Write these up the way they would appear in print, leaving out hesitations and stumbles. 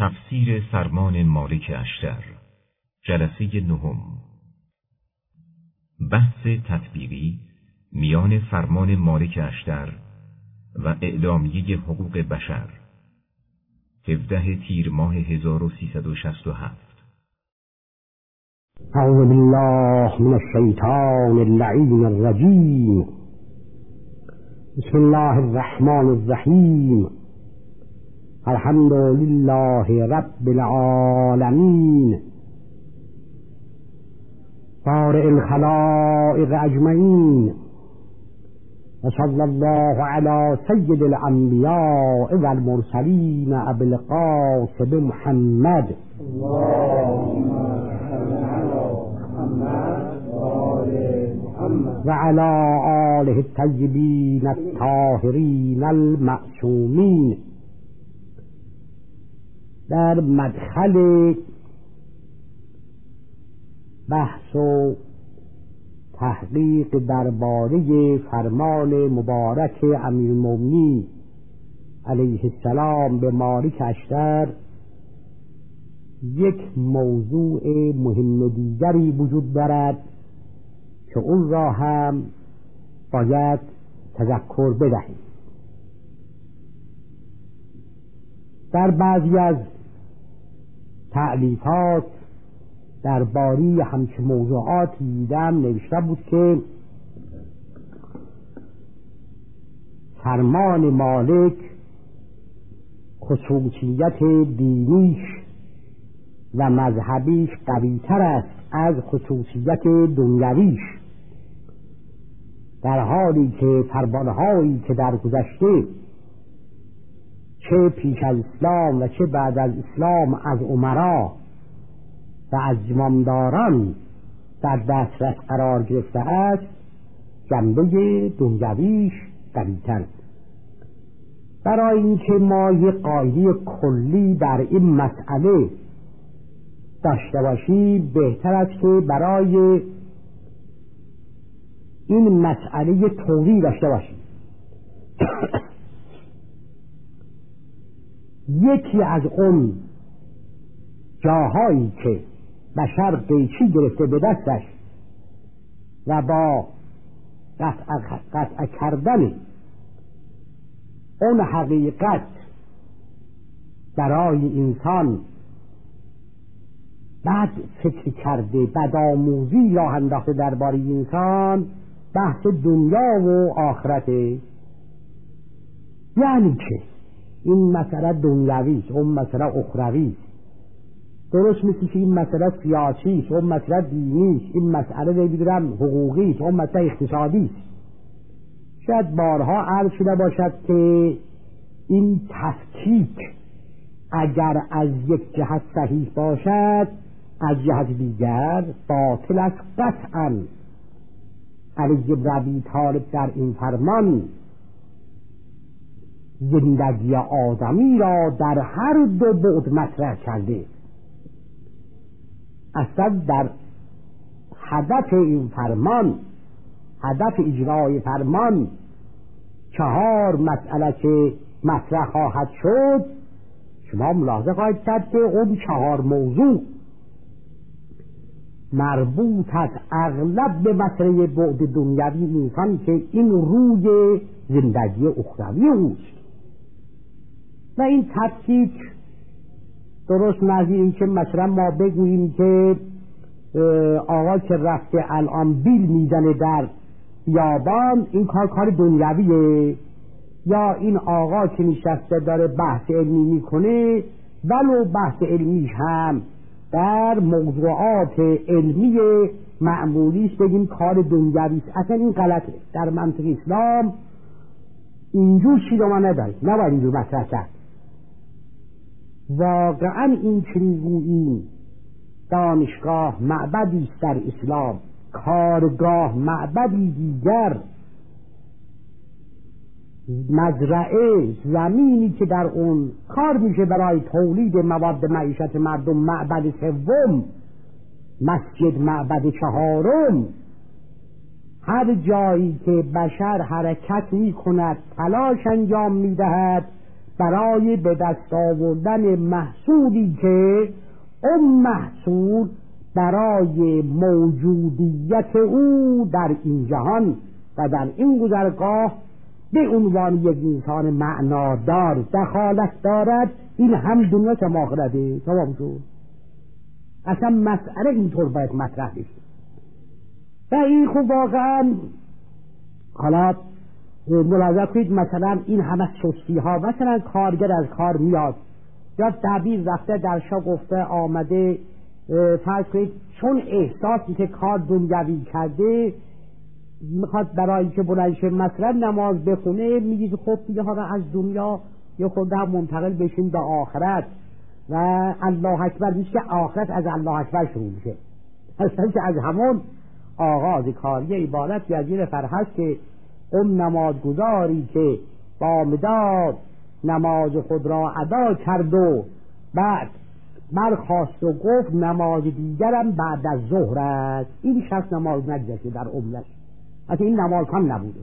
تفسیر فرمان مالک اشتر، جلسه نهم. بحث تطبیقی میان فرمان مالک اشتر و اعلامیه حقوق بشر، 17 تیر ماه 1367. اعوذ بالله من الشیطان اللعین الرجیم. بسم الله الرحمن الرحیم. الحمد لله رب العالمین، بارئ الخلائق اجمعین، و صلی الله علی سید الانبیاء و المرسلین ابی القاسم محمد و علی آله الطیبین الطاهرین المعصومین. در مدخل بحث و تحقیق درباره فرمان مبارک امیرالمومنین علیه السلام به مالک اشتر، یک موضوع مهم دیگری وجود دارد که اون را هم باید تذکر بدهیم. در بعضی از تألیفات درباره همچه موضوعاتی دیدم نوشته بود که فرمان مالک خصوصیت دینیش و مذهبیش قوی‌تر است از خصوصیت دنیویش، در حالی که فرمانهایی که در گذشته چه پیش از اسلام و چه بعد از اسلام از امرا و از زمامداران در دسترس قرار گرفته است، جنبه دنیویش قوی‌تر. برای اینکه ما یک قاعده کلی در این مسئله داشته باشیم، بهتر است که برای این مسئله توضیح داشته باشیم. یکی از اون جاهایی که بشر قیچی گرفته به دستش و با قطع کردن اون حقیقت برای انسان بد فکر کرده، بد آموزی راه انداخته درباره انسان، بحث دنیا و آخرته. یعنی که این مسئله دنیویست، اون مسئله اخرویست. درست مثل که این مسئله سیاسیست، اون مسئله دینیست، این مسئله نمیدونم حقوقیست، اون مسئله اقتصادیست. شاید بارها عرض شده باشد که این تفکیک اگر از یک جهت صحیح باشد، از جهت دیگر باطل است قطعا. علی بن ابی طالب در این فرمان زندگی آدمی را در هر دو بعد مطرح کرده. اصلا در هدف این فرمان، هدف اجرای فرمان، 4 مسئله که مطرح خواهد شد، شما ملاحظه خواهید کرد که اون 4 موضوع مربوط است اغلب به مسئله بعد دنیوی انسان که این روی زندگی اخروی اوست. و این تفکیک درست نظیر این که مثلا ما بگوییم که آقا که رفته الان بیل میزنه در بیابان، این کار دنیویه، یا این آقا که نشسته داره بحث علمی میکنه ولو بحث علمیش هم در موضوعات علمی معمولیش بگیم کار دنیویست. اصلا این غلطه. در منطق اسلام اینجور چیز ما نداریم، نباید اینجور مطرح کرد. واقعا این که میگوییم دانشگاه معبدی است در اسلام، کارگاه معبدی دیگر، مزرعه، زمینی که در اون کار میشه برای تولید مواد معیشت مردم، معبد سوم، مسجد معبد 4. هر جایی که بشر حرکت می کند، تلاش انجام می دهد برای به دست آوردن محصولی که اون محصول برای موجودیت او در این جهان و در این گذرگاه به عنوان یک انسان معنادار دخالت دارد. این هم دنیا که آخرته. تمام شد. اصلا مسئله اینطور باید مطرح بشه و این خب واقعا حالا ملاحظه کنید مثلا این همه سستی ها، مثلا کارگر از کار میاد یا دبیر رفته در شا گفته آمده فرض کنید چون احساسی که کار دنیوی کرده میخواد برای که بلندشه مثلا نماز بخونه، میگید خب دیگه حالا از دنیا یه خورده هم منتقل بشین به آخرت و الله اکبر میشه که آخرت از الله اکبر شروع میشه. اصلا که از همون آغاز کاری عبادت یزیر فرهست که اون نمازگزاری که بامداد نماز خود را ادا کرد و بعد برخاست و گفت نماز دیگرم بعد از ظهر است، این شخص نماز نگذشته در عمرش، اصلا این نماز هم نبوده.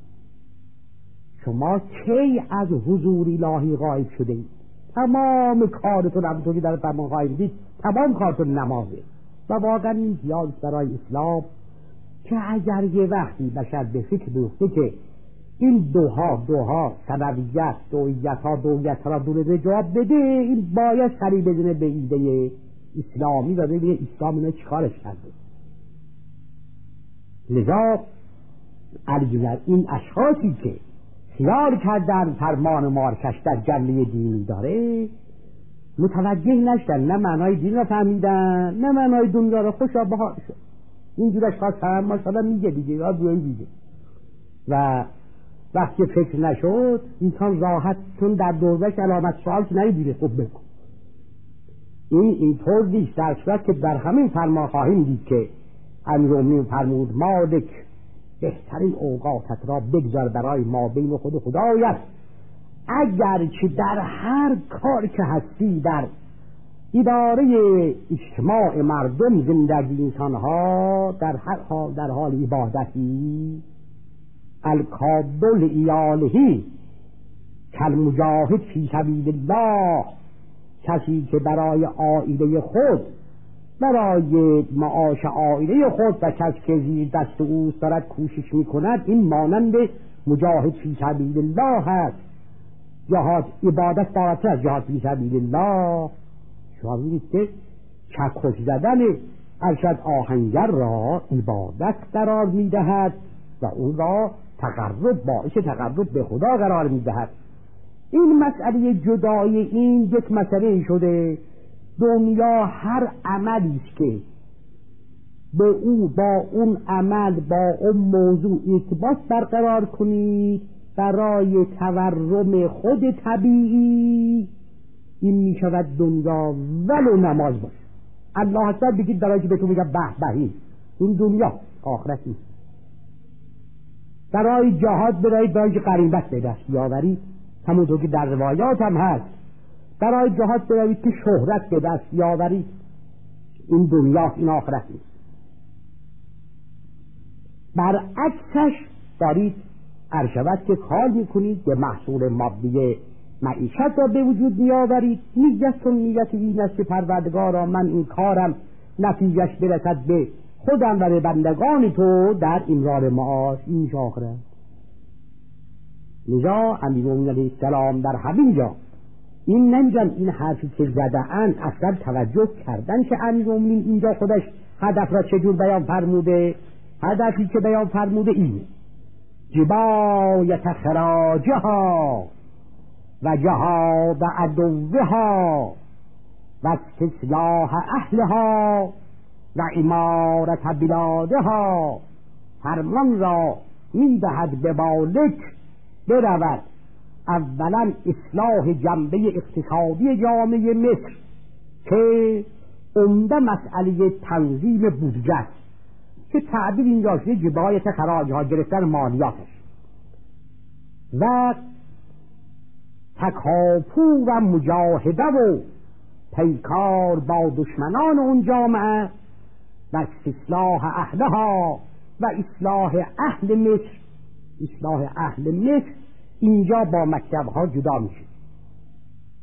شما کی از حضور الهی غایب شده اید؟ تمام کارتون همونطوری در فرمان خواهیم دید تمام کارتون نمازه و واقعا این پیاز برای اسلام که اگر یه وقتی بشر به فکر بیفته که این دوها سببیت دویت ها را دونه جواب بده، این باید سری بزنه به ایده اسلامی و ببینه اسلام اینو چیکارش کرده. لذا البته این اشخاصی که خیال کردن فرمان مارکش در جنبه دینی داره متوجه نشدن، نه معنای دین را فهمیدن نه معنای دنیا را خوشا بها شد. اینجور اشخاص هم مثلا میگه دیگه یا بیایی دیگه و وقتی فکر نشد انسان راحت چون در دوربش علامت سوال که نمیدیده خب بکن. اینطور نیست، در صورت که در همین فرمان خواهیم دید که امیرالمومنین فرمود مالک بهترین اوقاتت را بگذار برای ما بین خود و خدایت، اگر که در هر کار که هستی در اداره اجتماع مردم زندگی انسانها در هر حال در حال عبادتی الکابل ایالهی کالمجاهد فی سبیل الله، کسی که برای عائله خود برای معاش عائله خود و کسی که زیر دست او دارد کوشش میکند این مانند مجاهد فی سبیل الله هست. جهاد عبادت بالاتر از جهاد فی سبیل الله. شما می‌بینید که چکش زدن ارشد آهنگر را عبادت قرار میدهد و اون را باعث تقرب به خدا قرار میدهد. این مسئله جدای این یک مسئله شده. دنیا هر عملی است که به او با اون عمل با اون موضوع ارتباط برقرار کنید برای تورم خود طبیعی، این می شود دنیا ولو نماز باشه. الله اکبر بگید برای که به تو میگه به بهی، این دنیا آخرت نیست. برای جهاد برای که غنیمت به دست بیاورید، همونطور که در روایات هم هست برای جهاد برید که شهرت به دست بیاورید، این دنیا این آخرت نیست. برعکسش دارید ارشود که کار میکنید که محصول مادی معیشت را به وجود میآورید، نیتتون نیت این است که پروردگارا من این کارم نتیجهش برسد به خودم و به بندگان تو در امرار معاش، این آخرت. لذا امیرالمومنین علیه السلام در همین جا این نمیگن این حرفی که زده‌اند اصلا توجه کردن که امیرالمومنین اینجا خودش هدف را چجور بیان فرموده. هدفی که بیان فرموده اینه جبایت خراجها و جهاد عدوها و استصلاح اهلها و امارت بلادها. فرمان را میدهد به مالک برود اولا اصلاح جنبه اقتصادی جامعه مصر که عمده مسئله تنظیم بودجه است که تعبیر اینجا شده جبایت خراجها، گرفتن مالیاتش و تکاپو و مجاهده و پیکار با دشمنان اون جامعه و اصلاح اهلها و اصلاح اهل مصر. اصلاح اهل مصر اینجا با مکتبها جدا میشه.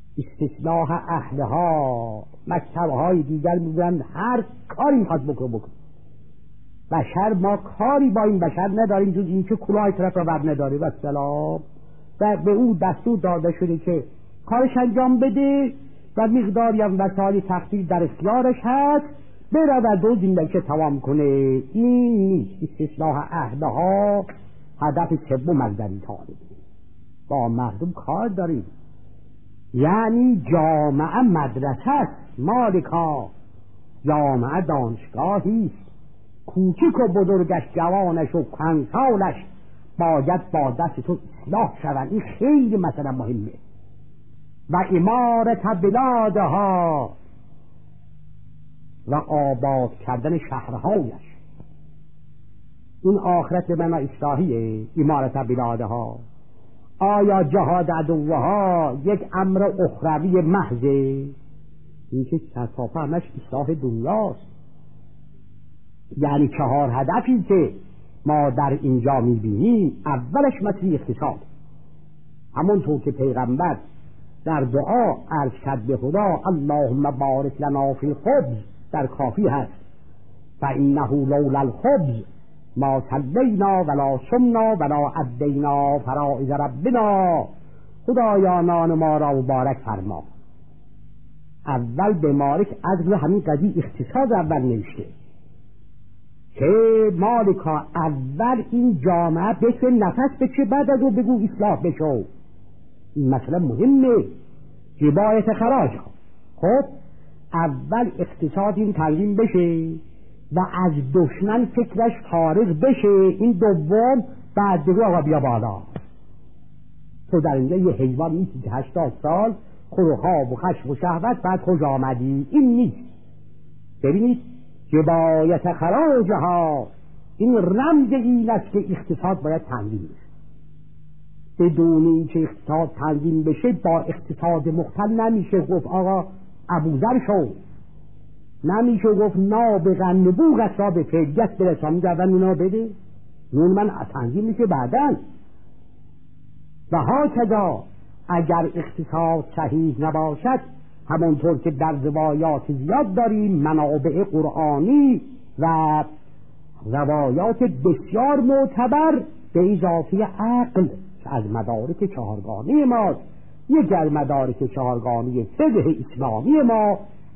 استصلاح اهلها، مکتبهای دیگر میگن هر کاری میخواد بکن. بشر، ما کاری با این بشر نداریم جز این که کلاه طرف را بر نداره و سلام. و به او دستور داده شده که کارش انجام بده و مقداری هم وسایل تخفیف در اختیارش هست، برود و زندگی تمام کنه. این نیست استصلاح اهلها. هدف سوم از در این طالب با مردم کار داریم، یعنی جامعه مدرسه است مالکا، جامعه دانشگاهی است. کوچک و بزرگش، جوانش و کهنسالش باید با دست تو اصلاح شوند. این خیلی مثلا مهمه. و امارت بلادها، و آباد کردن شهرهایش. این آخرت به معنی اصلاحیه، امارت بلادها. آیا جهاد عدوها یک امر اخروی محضه؟ این که سرتاپا همش اصلاح دنیاست. یعنی 4 هدفی که ما در اینجا میبینیم، اولش مسئله اقتصاد، همونطور که پیغمبر در دعا عرض کرد به خدا اللهم بارک لنا فی الخبز، در کافی هست فانه لولا الخبز ما صلینا ولا صمنا ولا ادینا فرائض ربنا. خدایا نان ما را مبارک فرما. اول به مالک از همین قضیه اقتصاد اول نوشته که مالکا اول این جامعه بشه، نفس بشه، بعد از او بگو اصلاح بشو. این مسئله مهمه. جبایت خراج. خب اول اقتصاد این تنظیم بشه و از دشمن فکرش فارغ بشه. این دوم بعد بگو آقا بیا بالا. تو در اینجا یه حیوان نیستی که 80 سال خروخاب و خشم و شهوت بعد خوش آمدی. این نیست. ببینید جبایت خراجها، این رمز این است که اقتصاد باید تنظیم بشه. بدون این که اقتصاد تنظیم بشه با اقتصاد مختل نمیشه گفت آقا ابوذر شو، نمیشه گفت نابغن نبوغت را به فیدیت برسان گردن اونا بده. نون من تنظیم میشه بعدن. و ها کذا اگر اقتصاد صحیح نباشد، همونطور که در روایات زیاد داریم، منابع قرآنی و روایات بسیار معتبر به اضافه عقل از مدارک 4گانه ماست. یک از مدارک 4گانه فقه اسلامی ما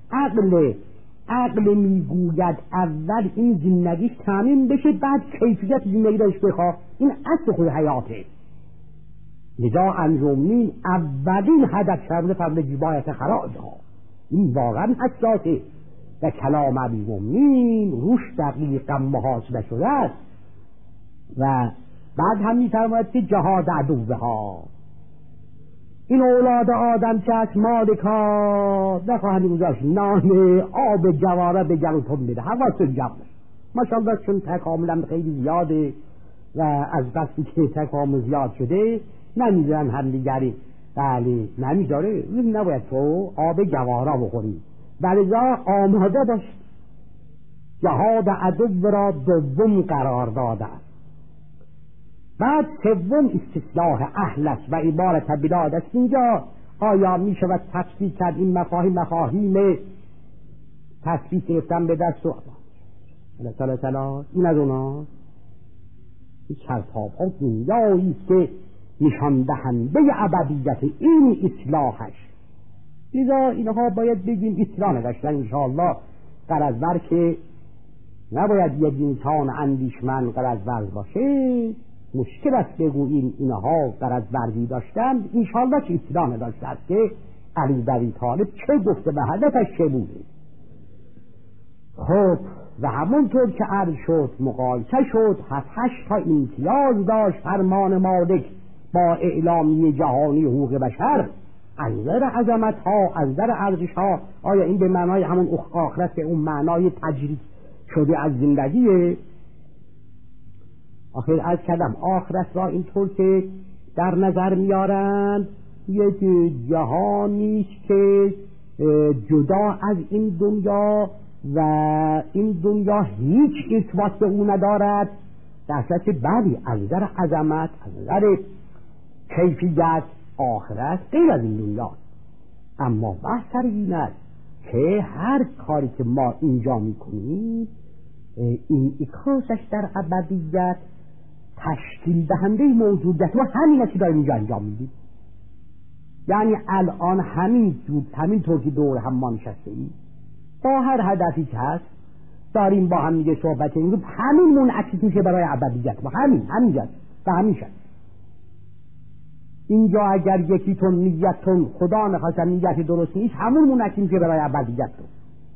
عقل میگوید اول این زندگیش تامین بشه، بعد کیفیت زندگی داشت بخواه. این اصل خود حیاته. لذا انجمین اولین هدف شامل فرد جبایت خراج ها. این واقعا اساسه و کلام امیرالمومنین روش دقیقا محاسبه شده است. و بعد هم می‌فرماید که جهاد عدوها، این اولاد آدم که از مالکا نخواهند گذاشت نان آب جواره به گلوتون بده. حواستون جمع ماشاءالله، چون تکاملا خیلی زیاده و از وقتی که تکامل زیاد شده نمیذارن هم دیگری. بله نمیذاره، نباید تو آب جواره بخوری. بلذا آماده باش. جهاد عدو را دوم قرار داده. بعد سوم استصلاح اهل است و عبارت بلاد است. اینجا آیا می شود تفسیر کرد این مفاهیم تفسیر گرفتن به دست و این از اونا این چرتاب ها دنیایی است که نشان دهنده ابدیت این اصلاحش. لذا اینها باید بگیم اصلاح نداشتن انشاءالله. غرض که نباید یک انسان اندیشمند غرض باشه. مشکل است بگوییم اینها غرض ورزی داشتن، انشاءالله که اصلاح نداشته است که علی بن ابی طالب چه گفته و هدفش چه بوده. خب و همونطور که عرض شد مقایسه شد، 7-8 تا امتیاز داشت فرمان مالک با اعلامیه جهانی حقوق بشر. از نظر عظمت ها، از نظر ارزش ها، آیا این به معنای همون آخرت، اون معنای تجرید شده از زندگیه؟ آخر از کلم آخرت را اینطور که در نظر میارند یک جهانیست که جدا از این دنیا و این دنیا هیچ ارتباط به او ندارد. در صورت بلی از نظر عظمت، از نظر کیفیت، آخرت غیر از این دنیا. اما بحث سر این است که هر کاری که ما اینجا میکنیم این اکاسش در ابدیت تشکیل دهنده موجودیت و همین که داریم اینجا انجام میدیم. یعنی الان همین طور که دور هم ما نشسته ایم با هر هدفی که هست داریم با هم دیگه صحبت میکنیم، همین منعکس میشه برای ابدیت با همینجا و همیشه. اینجا اگر یکیتون نیتتون خدا نخواستم نیت درست نیست، همون منعکس میشه برای ابدیت رو.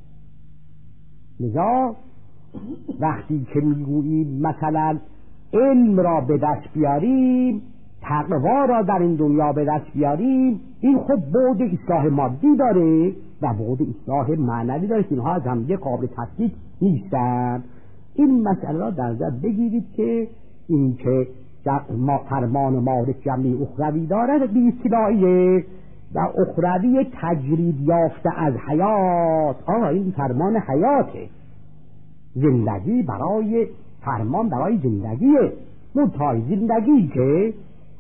لذا وقتی که میگوییم مثلا علم را به دست بیاریم، تقوا را در این دنیا به دست بیاریم، این خب بعد اصلاح مادی داره و بعد اصلاح معنوی داره که اینها از هم یه قابل تفکیک نیستن. این مسئله را در نظر بگیرید که این که ما فرمان مالک جمعی اخروی دارد بی ابتداییه و اخروی تجرید یافته از حیات. این فرمان حیاته، زندگی برای فرمان برای زندگیه. منتهای زندگی که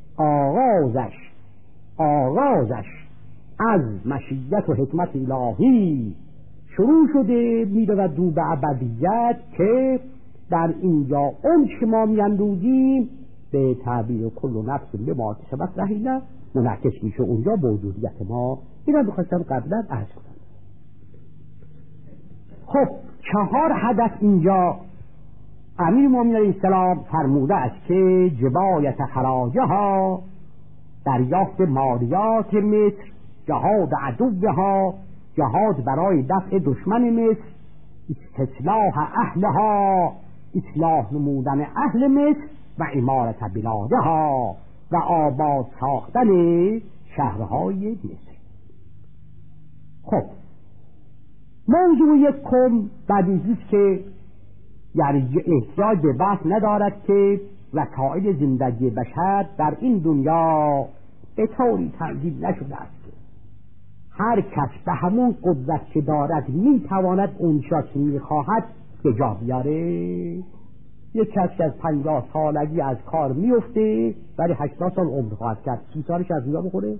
آغازش از مشیت و حکمت الهی شروع شده میرود دو به ابدیت که در اینجا اون که ما میاندوزیم به تعبیر کل نفس به ما کسبت رهینه منعکس میشه اونجا به وجودیت ما. اینا بخواستم قبلا عرض کنم. خب 4 هدف اینجا امیر مومنین علیه السلام فرموده است که جبایت خراجها، دریافت مالیات مصر، جهاد عدوها، جهاد برای دفع دشمن مصر، استصلاح اهلها، اصلاح نمودن اهل مصر و امارت بلادها و آباد ساختن شهرهای مصر. خب موضوع یکم بدیهیست که یعنی احتیاج به بحث ندارد که وسایل زندگی بشر در این دنیا به طوری تنظیم نشده است که هر کس به همون قدرت که دارد میتواند اونجا که میخواهد به جا بیاره. یک کس که از 50 سالگی از کار میفته ولی 80 سال عمر خواهد کرد، 30 سالش از اینجا بخوره.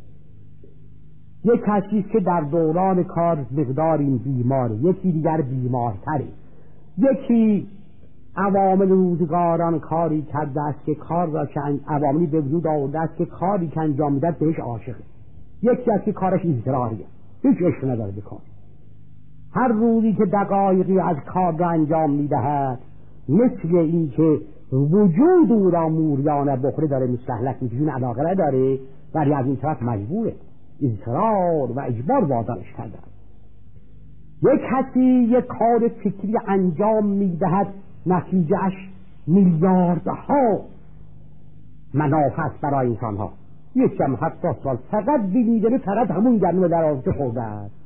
یک کسی که در دوران کار مقداری بیماره، یکی دیگر بیمارتره، یکی عوامل روزگاران کاری کرده است که کار را که عواملی به وجود آورده است که کاری که انجام میدهد بهش عاشقه، یکی از که کارش اضطراریه، هیچ عشق نداره به کار. هر روزی که دقایقی از کار را انجام میدهد مثل این که وجود او را موریانه بخوره داره مستهلک میشه، علاقه نداره ولی از این طرف مجبوره، اضطرار و اجبار وادارش کرده. یک کسی یک کار فکری انجام میدهد نتیجهش میلیاردها منافع برای انسانها. یک کم 70 سال فقط بینیدنه فقط همون گرمه در آفته خورده است.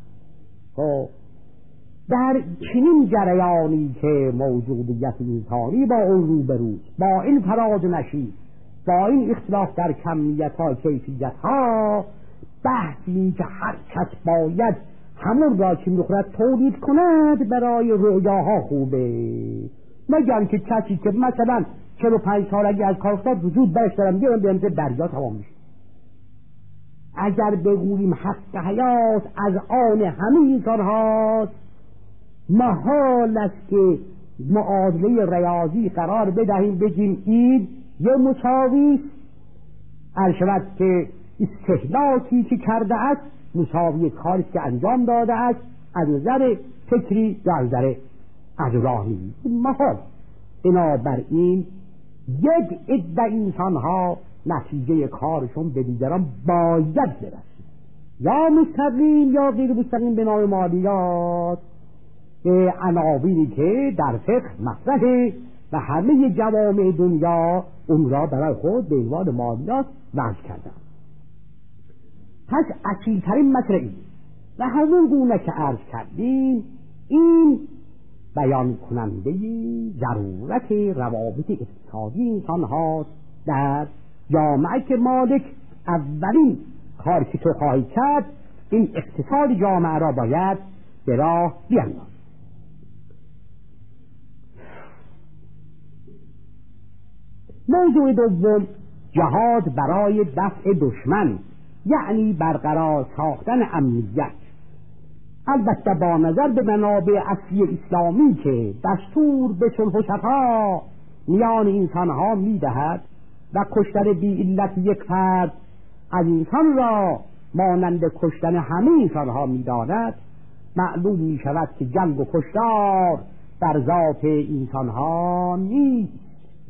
در چنین جریانی که موجودیت انسانی با اون روبروست، با این فراز و نشیب، با این اختلاف در کمیت ها کیفیت ها، بحثی که هر کس باید همون را که میخورد تولید کند برای رؤیاها خوبه. مگر که کسی که مثلا 45 سالگی از کار افتاد وجود برش دارم بیارم بیارم دریا تمام میشه. اگر بگوییم حق حیات از آن همه انسان هاست، محال است که معادله ریاضی قرار بدهیم بگیم این یه مساوی شود که استهلاکی که کرده است مساوی کاری که انجام داده است از نظر فکری یا از نظر اجرامی. محال. بنابراین یک عده انسان ها نتیجه کارشون به دیگران باید برسید، یا مستقیم یا غیر مستقیم به نام مالیات، به عناوینی که در فقه مطرحه و همه جوامع دنیا اون را برای خود به عنوان مالیات وضع کردن. پس اصیل‌ترین مسئله و همون گونه که عرض کردیم این بیان کننده ضرورت روابط اقتصادی انسان هاست در جامعه که مالک اولین کاری که تو خواهی کرد این اقتصاد جامعه را باید به راه بیاندازی. موضوع دوم جهاد برای دفع دشمن یعنی برقرار ساختن امنیت، البته با نظر به منابع اصلی اسلامی که دستور به صلح و صفا میان انسانها میدهد و کشتن بی علت یک فرد از انسان را مانند کشتن همه انسانها میداند، معلوم می شود که جنگ و کشتار در ذات انسانها نیست.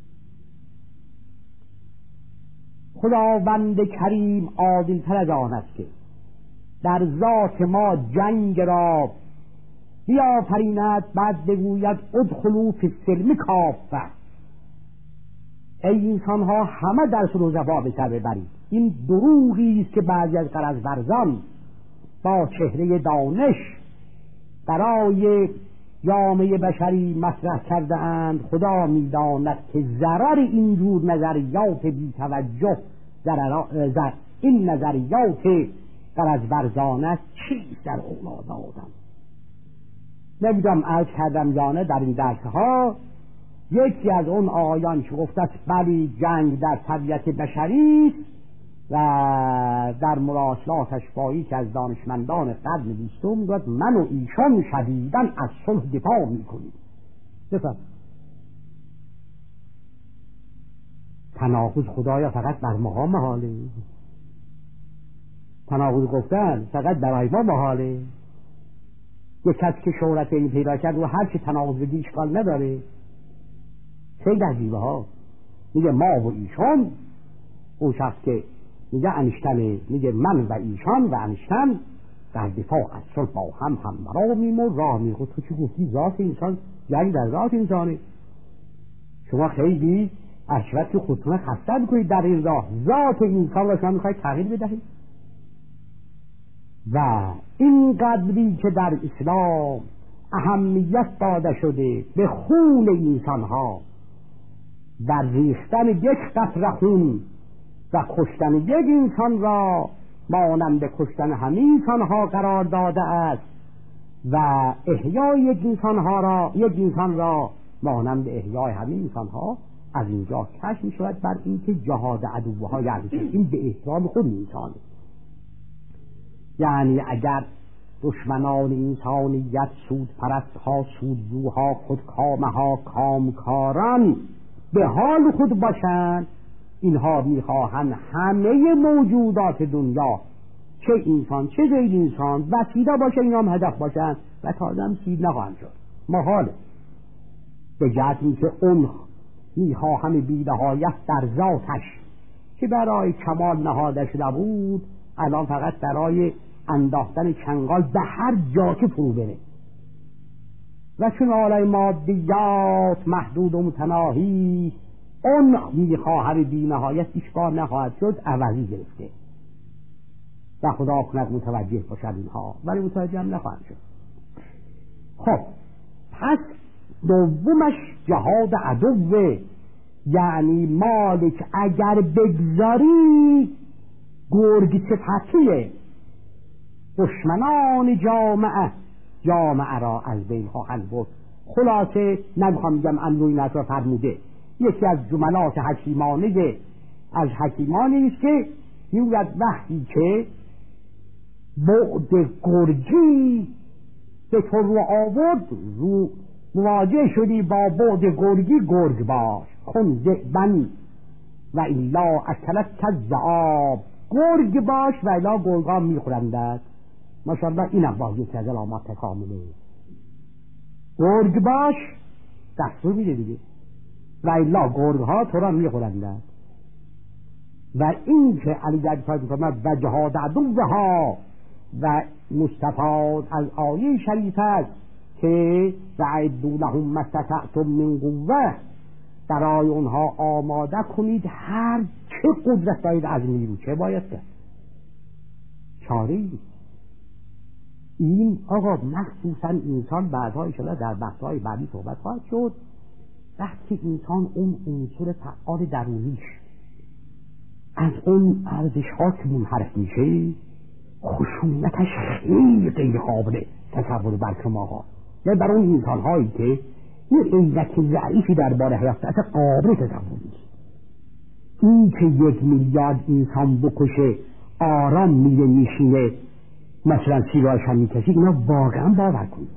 خداوند کریم عادل تر از آن است که در ذات ما جنگ را بیافریند، بعد بگوید ادخلوا فی السلم کافه، ای انسان ها همه در صلح و صفا به سر ببرید. این دروغی است که بعضی از غرضورزان با چهره دانش برای جامعه بشری مطرح کرده اند. خدا میداند که ضرر اینجور نظریات بی توجه این نظریات غرضورزانه چیست در اولاد آدم. نمیدونم عرض کردم یا نه در این درسها یکی از اون آیان که گفته است بلی جنگ در طبیعت بشری و در مراسلاتش با یکی از دانشمندان قرن 20 میگوید من و ایشان شدیداً از صلح دفاع میکنیم. بفرم تناقض خدایا فقط بر ما محاله، تناقض گفتن فقط برای ما محاله. یک کسی که شهرت این پیدا کرد و هر چی تناقض بدی اشکال نداره. خیلی عجیبه ها، میگه ما و ایشان، اون شخص که میگه انشتن، میگه من و ایشان و انشتن در دفاع از صلح با هم مرامیم و راه میخود. تو چی گفتی؟ ذات انسان، یعنی در ذات انسانه. شما خیلی عشرت که خودتون خسته میکنید در این راه. ذات انسان را شما میخواید تغییر بدهید و این قدری که در اسلام اهمیت داده شده به خون انسان ها، در ریختن یک قطره خون و کشتن یک انسان را مانند کشتن همه انسان ها قرار داده است و احیای یک انسان را مانند احیای همه انسان ها، از اینجا کشف می شود بر این که جهاد عدوها یعنی این به احترام خود انسانه. یعنی اگر دشمنان انسانیت، سود پرستها، سودجوها، خودکامها، کامکاران به حال خود باشند، اینها میخواهند همه موجودات دنیا، چه انسان چه غیر انسان، وسیله باشه، اینا هم هدف باشند و تازه هم سید نخواهند شد. محاله. به جهت اینکه اون میخواهم بی‌نهایت در ذاتش که برای کمال نهاده شده بود، الان فقط برای انداختن چنگال به هر جا که فرو بره. و چون عالم مادیات محدود و متناهی، اون میخواهد بی‌نهایت هیچ کار نخواهد شد، عوضی گرفته و خدا کند متوجه باشد اینها، ولی متوجه هم نخواهد شد. خب پس دومش جهاد عدوه، یعنی مالک اگر بگذاری گرگ صفتیه، دشمنان جامعه را از بین خواهند برد. خلاصه نمیخوام بگم انوی نصر فرموده، یکی از جملات حکیمانه از حکیمانی است که میگوید وقتی که بعد گرگی به تو رو آورد، رو مواجه شدی با بعد گرگی، گرگ باش، کن ذئبن و الا اکلت کذاب، گرگ باش و الا گرگا میخورندد. ماشاءالله اینم باز یک از علامات کامله. گرگ باش دستور میده دیگه، و الا گرگ ها تو را میخورندد. و این که علی در فرمود و جهاد عدوها، و مستفاد از آیه شریف است که وَأَعِدُّوا لَهُم مَّا اسْتَطَعْتُم مِّن قُوَّةٍ، برای اونها آماده کنید هر چه قدرت دارید از نیرو. چه باید کرد؟ چاره‌ای. این آقا مخصوصا انسان بعدها انشاءالله در بحث‌های بعدی صحبت خواهد شد، وقتی انسان اون عنصر فعال درونیش از اون ارزش‌ها که منحرف میشه، خشونتش خیلی غیر قابل تصور بر شماها، نه برای اون انسان هایی که یه عینک ضعیفی درباره حیات اصلا قابل تصور نیست. این که 1 میلیارد انسان بکشه آرام میره میشینه، مثلا سیگارش هم میکشید، اینا واقعا باور کنید.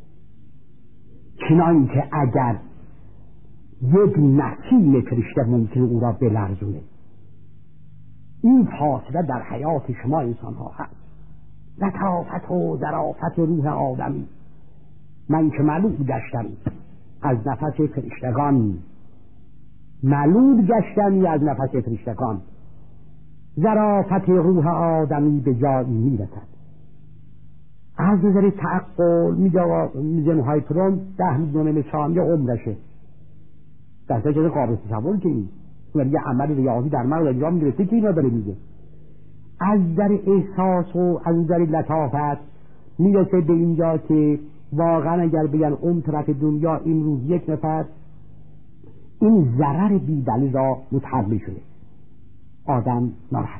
چنان که اگر یک نسیم فرشته ممکنه او را بلرزونه، این فاصله در حیات شما انسان ها هست. لطافت و ظرافت روح آدمی. من که ملول گشتم از نفس فرشتگان، ملول گشتم از نفس فرشتگان، ظرافت روح آدمی به جایی میرسد. از نظر تعقل میزن هایپرون 10 میلیون ثانیه عمرشه، دسته که قابل تصور که این یه عمل ریاضی در مغز انجام میرسه که اینا داره میگه. از نظر احساس و از نظر لطافت میرسه به اینجا که واقعا اگر بگن اون طرف دنیا امروز یک نفر این ضرر بیدلیل را متحمل شده، آدم ناراحت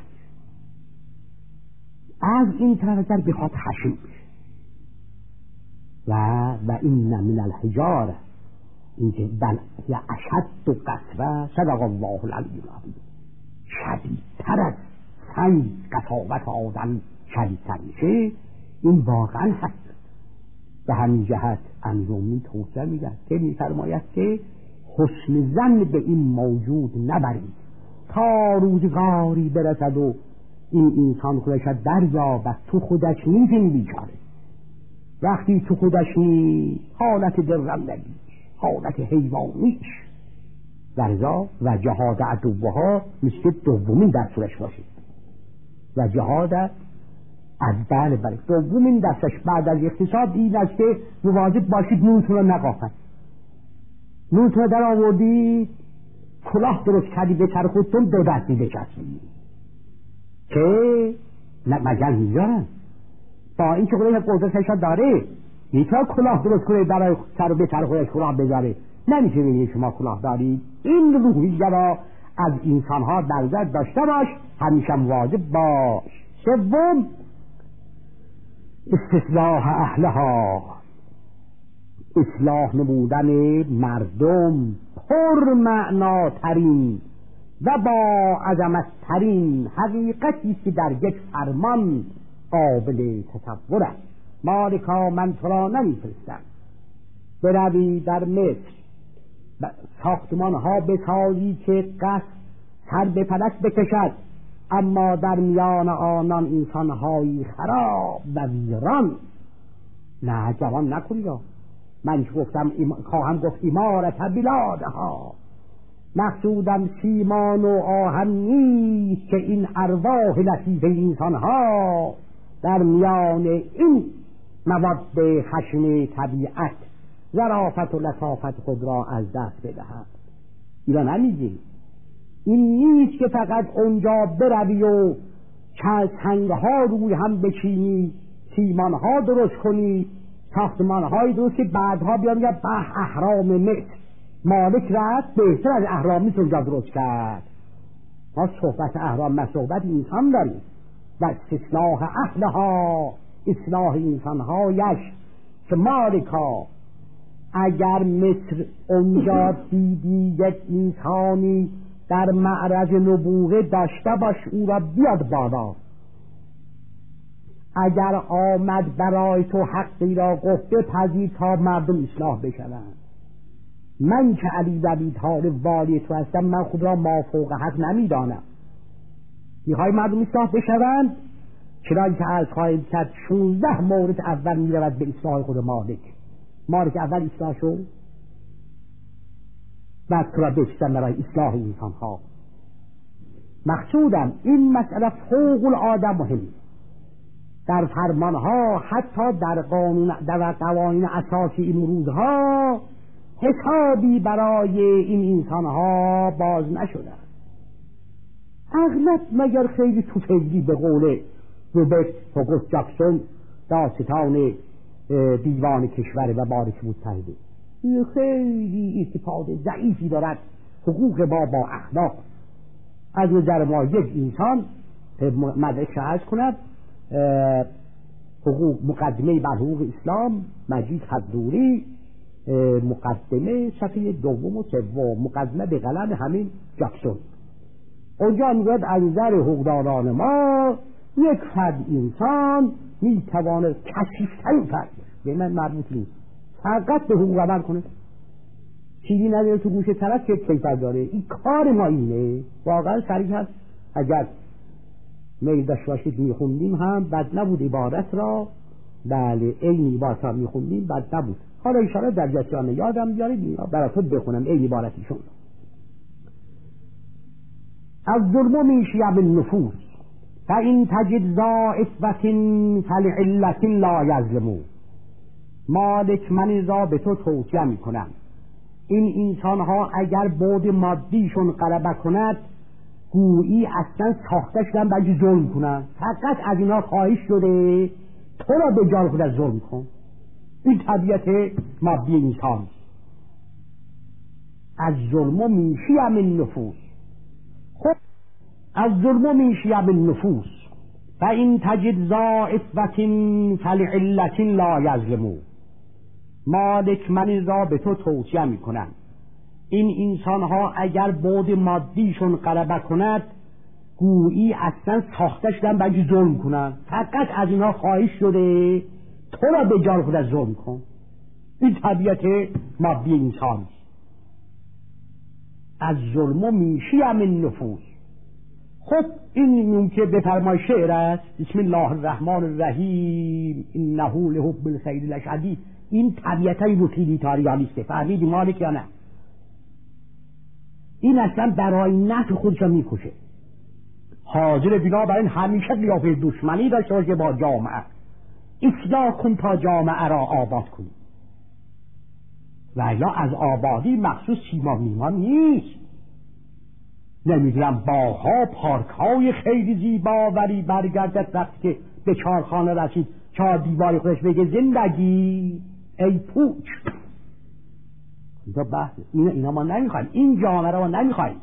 از این طرف اگر بخواد خشن و این من الحجاره، اینکه بل یا اشد و قسوه، صدق الله العلی العظیم، شدیدتر از سنگ قساوت آدم شدیدتر میشه. این واقعا هست. به همین جهت انجامی توصیه میگه که میفرماید که حسن ظن به این موجود نبرید تا روزگاری برسد و این انسان خودش دریابد تو خودش نیست. این بیچاره وقتی تو خودش نیست حالت درندگی، حالت حیوانیش درزا و جهاد عدوها مثل دومین دستش باشه و جهاد عدل برای دومین دستش بعد از اقتصاد این است که مواظب باشید نونتون رو نقاپن. نونتون رو در آوردی کلاه درست کردی به سر خودتون دو دستی بچسبید که مجل میذارن با این که خودش قدرتش داره میتونه کلاه درست کنه برای سر به سر خودش کلاه بذاره. نمیشه بگید شما کلاه دارید. این روحیه را از انسانها در نظر داشته باش، همیشه مواظب باش. سوم استصلاح اهلها، اصلاح نمودن مردم پر معناترین و با عظمت ترین حقیقتی که در یک فرمان قابل تصور است. مالکا من تو را نمیفرستم بروی در مصر ساختمان ها بسازی که قصد سر به فلک بکشد، اما در میان آنان انسان هایی خراب و ویران. نه جوان نکنید. من گفتم خواهم گفت امارت بلادها، مقصودم سیمان و آهن نیست که این ارواح لطیف انسان ها در میان این مواد خشن طبیعت ظرافت و لطافت خود را از دست بدهد. اینا نمیگیم. این نیست که فقط اونجا بروی و سنگها روی هم بچینی، سیمانها درست کنی، ساختمانهای درست که بعدها بیان میگه به اهرام مصر مالک رفت بهتر از اهرام مصر اونجا درست کرد. ما صحبت اهرام و صحبت انسان داریم و اصلاح اهلها، اصلاح انسانهایش که مالکا اگر مصر اونجا دیدی یک انسانی در معرض نبوغه داشته باش او را بیاد بالا. اگر آمد برای تو حقی را گفته پذیر تا مردم اصلاح بشوند. من که علی و ابی طالب والی تو هستم، من خود را مافوق حق نمیدانم. میخوای مردم اصلاح بشوند؟ چنانکه عرض خواهیم کرد 16 مورد اول میرود به اصلاح خود مالک اول اصلاح شد، بعد تو را بشتن برای اصلاح انسان ها. مقصودم این مسئله فوق العاده مهم در فرمان ها، حتی در قوانین اساسی این روزها حسابی برای این انسان ها باز نشده. اغلب مگر خیلی توفیلی به قول روبرت هوگوست جاکسون داستان دیوان کشور و بارک متحده خیلی استفاده ضعیفی دارد. حقوق با اخلاق از نظر ما یک انسان مدرک عرض کند حقوق مقدمه بر حقوق اسلام مجید خضروری، مقدمه صفحه 2 و 3، مقدمه به قلم همین جاکسون. اونجا میگوید از نظر حقوقدانان ما یک فرد انسان میتواند کثیف‌ترین فرد به من مربوط نیست، فقط به حقوق عمل کنه، چیزی نداره تو گوشه طرف که کیفر داره. این کار ما اینه. واقعا شریک هست. اگر میل داشت باشید میخوندیم هم بد نبود عبارت را. بله این عبارت را میخوندیم بد نبود. حالا اشاره در جسیانه یادم بیارید براتون بخونم این عبارتیشون. از ظلم میشی بالنفوس فإن تجد ذا عفوة فلعلة لا یظلمو. مالک من را به تو توصیه میکنم این انسان ها اگر بعد مادیشون غلبه کند گویی اصلا ساخته شدن برای ظلم کنن. فقط از اینا خواهش شده تو را به جان خود از ظلم کن. این طبیعت مادی انسان. از ظلم میشی من نفوس. خب از ظلم میشی من نفوس فإن تجد ذا عفوة فلعلة لا یظلمو. مالک من را به تو توصیه میکنم این انسان ها اگر بعد مادیشون غلبه کند گویی اصلا ساخته شدن برای ظلم کنن. فقط از اینها خواهش شده تو را به جان خود از ظلم کن. این طبیعت مادی انسان. از ظلم میشی من نفوس. خب این که بفرمای شعر است. بسم الله الرحمن الرحیم انه لحب الخیر لشدید. این طبیعتای یوتیلیتاریانی است. فهمیدی مالک یا نه؟ این اصلا برای نفع خودش میکشه. حاضر بنابراین همیشه قیافه دشمنی داشته باشه با جامعه. اصلاح کن تا جامعه را آباد کن. و الا از آبادی مخصوص سیما میمان نیست. نمیدونم باغ‌ها پارک‌های خیلی زیبا ولی برگردد وقتی که به چهارخانه رسید چهار دیواری خودش بگه زندگی ای پوچ. اینجا بحث اینا ما نمیخوایم. این جامعه را ما نمیخوایم.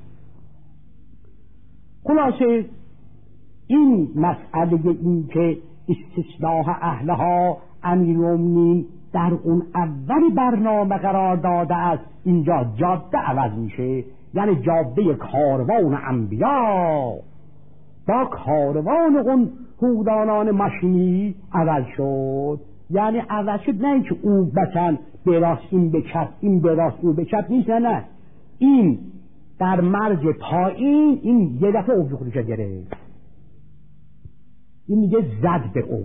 خلاصه این مسئله این که استصلاح اهلها امیرالمومنین در اون اول برنامه قرار داده است اینجا جاده عوض میشه. یعنی جاده کاروان انبیا با کاروان اون هودانان ماشینی عوض شد. یعنی عوض شد نه اینکه او بچن به راست این به چپ این به راست او به چپ نیست. نه این در مرج پایین این یه دفعه اوج خودش گرفت. این میگه زد به اوج.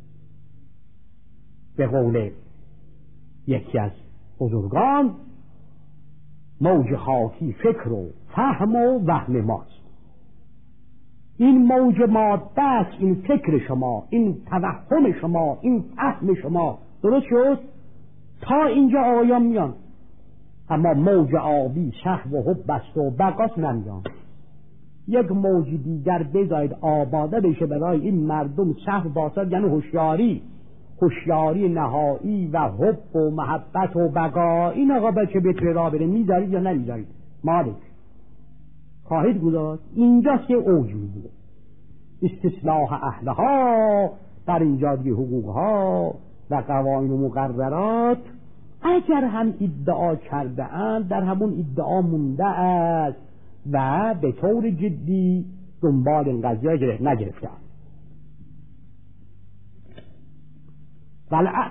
به قول یکی از بزرگان موج خاکی فکر و فهم و وهم ماست. این موج ماده است. این فکر شما، این توهم شما، این فهم شما. درست شد؟ تا اینجا آقایان میان. اما موج آبی شهو و حب است و بقاس نمیان. یک موج دیگر بذارید آباده بشه برای این مردم شهو باسد. یعنی هوشیاری نهایی و حب و محبت و بقا. این آقا بچه بتره را بره میذارید یا نمیذارید؟ مالک خواهید گذاشت. اینجاست که اوج میگیره. استصلاح اهلها در اینجا دیگه حقوقها و قوانین و مقررات اگر هم ادعا کرده اند در همون ادعا مونده است و به طور جدی دنبال این قضیه نگرفتند. والعصر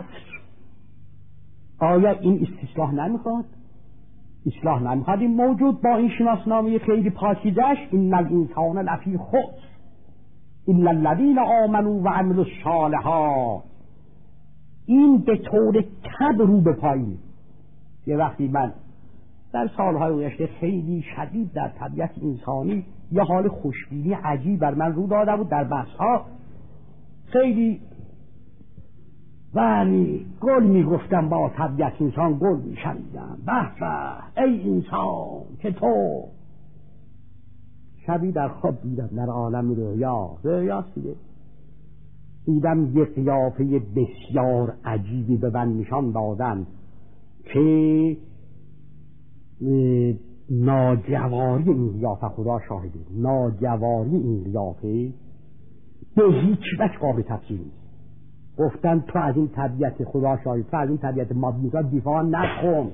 آیا این استصلاح نمیخواد؟ اصلاح نمیخواد این موجود با این شناسنامه خیلی پاکیزش این الانسان لفی خسر الا الذین آمنوا و عملوا الصالحات. این به طور تب رو به پایین. یه وقتی من در سالهای گذشته خیلی شدید در طبیعت انسانی یه حال خوشبینی عجیب بر من رو داده بود در بحث‌ها. خیلی ولی گل میگفتم با طبیعت انسان گل میشنیدم. به به ای انسان که تو شبی در خواب دیدم در عالم رویاست دیگه. دیدم یه قیافه بسیار عجیبی به من نشان دادن که ناجواری این قیافه، خدا شاهده ناجواری این قیافه به هیچ وجه قابل تفسیر نیست. گفتن تو از این طبیعت، خدا شاهد، تو از این طبیعت مادی دفاع نکن.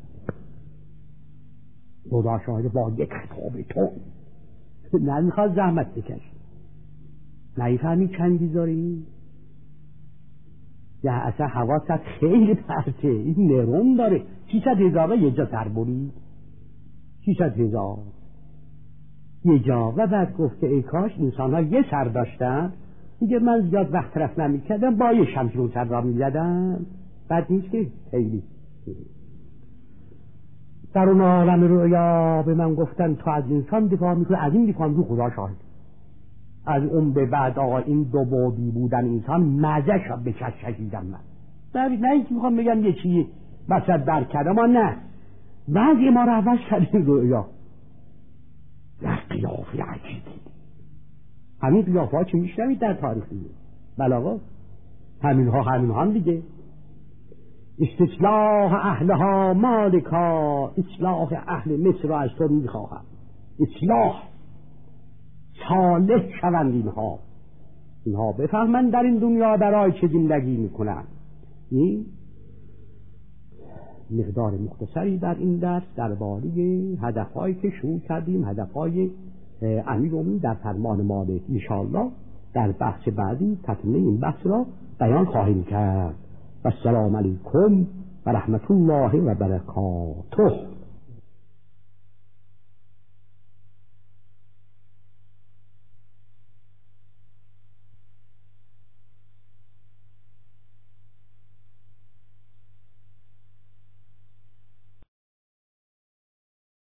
خدا شاهد با یک خطاب تو نمیخواد زحمت بکش. نیفهمی چند بیزاری؟ یا اصلا حواست خیلی پرته. این نرون داره. 600,000 یه جا تر برید، 600,000 یه جا. و بعد گفت که ای کاش انسان ها یه سر داشتن، دیگه من زیاد وقت طرف نمی کردم، با یه شمشیر اون سر را می زدم. بعد نیست که خیلی. در اون عالم رویا به من گفتن تو از انسان دفاع میکنی، از این دفاع میکنی، خدا شاهد. از اون به بعد آقا این دو بعدی بودن انسان مزه شد به چشیدم من. نه اینکه میخوام بگم یه چیزی وسط در کردم، ما نه، وضع ما رو عوض کردیم رویا. یک قیافه عجیبی. همین قیافه ها چه میشنوید در تاریخی؟ بله آقا، همین ها دیگه. استصلاح اهلها مالکا، اصلاح اهل مصر را از تو میخواهم. اصلاح صالح شوند اینها بفهمند در این دنیا برای چه زندگی میکنند. این مقدار مختصری در این درس درباره هدفهایی که شروع کردیم، هدفهای امیرالمومنین در فرمان مالک. انشاءالله در بحث بعدی تکمیل این بحث را بیان خواهیم کرد. و السلام علیکم و رحمت الله و برکاته.